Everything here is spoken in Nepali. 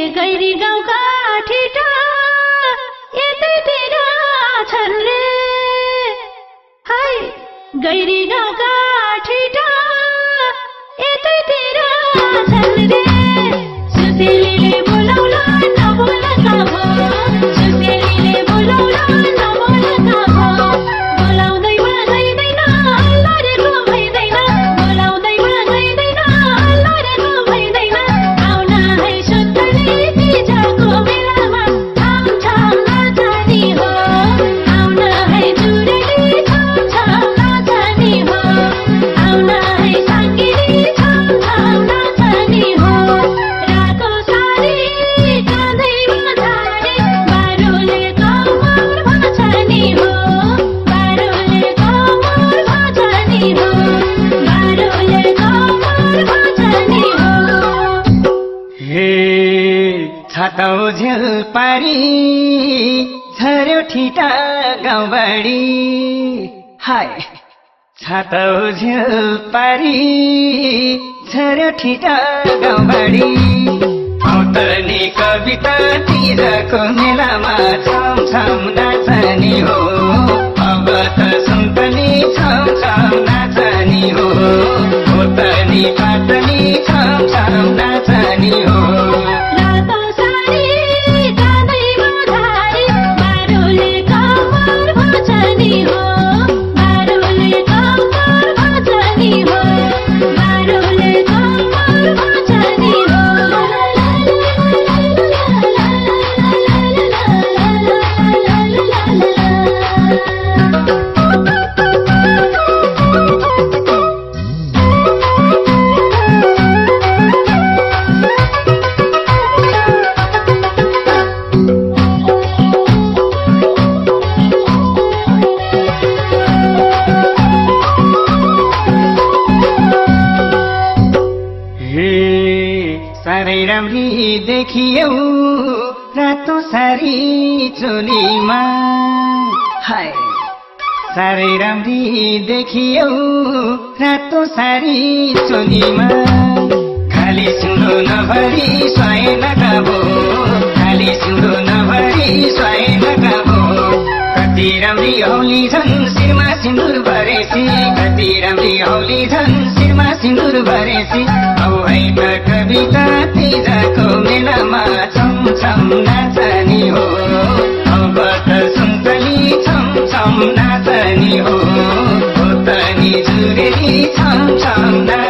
गैरी गाउँका ठिटा यतैतिर छन् रे हाय गैरी गाउँका ठिटा यतैतिर छन् रे सुसेलीले बोलाउला नबोलका भो सुसेलीले बोलाउला नबोलका भो बोलाउँदैमा गइदैन लडेको भइदैन बोलाउँदैमा गइदैन लडेको भइदैन आउन है सुत्तली तिजको बेलामा छम छम नाचनी हो आउन है जुरेली छम छम नाचनी हो आउन है साङ्गिरी छम छम नाचनी हो रातो सारी काँधैमा झारे बारुले कमर भछनी हो बारुले कमर भछनी हो बारुले कमर भछनी हो हे छातौ झेल पारी झर्यो ठिटा गाउँबाडी हाय छातौ झेल पारी झर्यो ठिटा गाउँबाडी औतनी कविता तिरको मेलामा छम छम नाचनी हो अब त सुन्तनी छम छम नाचनी हो औतनी पातनी छम छम नाचनी हो रातो सारी काँधैमा झारे बारुले कमर भछनी हो बारुले कमर भछनी हो बारुले कमर भछनी हो साह्रै राम्री देखियौ रातो सारी चोलीमा हाय साह्रै राम्री देखियौ रातो सारी चोलीमा खाली सिउँदो नभरी स्वाएनका भो खाली सिउँदो नभरी स्वाएनका भो कति राम्री औली झन् शिरमा सिन्दुर भरेसी कति राम्री औली झन् शिरमा सिन्दुर भरेसी औ है त कविता तिजको मेलामा छम छम नाचनी हो अब त सुन्तली छम छम नाचनी हो तनी जुरेली छम छम